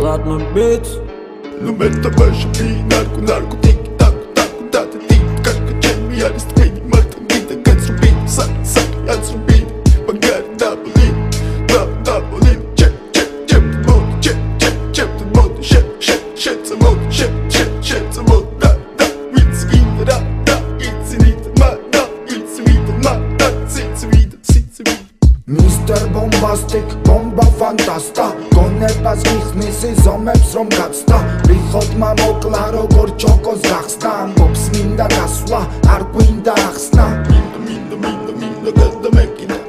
Ладно, бит. Но это ваша би, наркотики, таку, ти, как чем я листвей, мартин, бита, как зрубит, сак, я зрубит, багар, да болит, чеп, ты мод, шеп, за мод, да, вицвида, да, ицвида, Mr. Bombastic, bomba fantasta გონებას გიხსნის ზომებს რომ გაცდა რიხოდმა მოკლა როგორ ჩოკოს გახსნა ამბობს მინდა გასვლა არ გვინდა ახსნა მინდა გადამეკიდა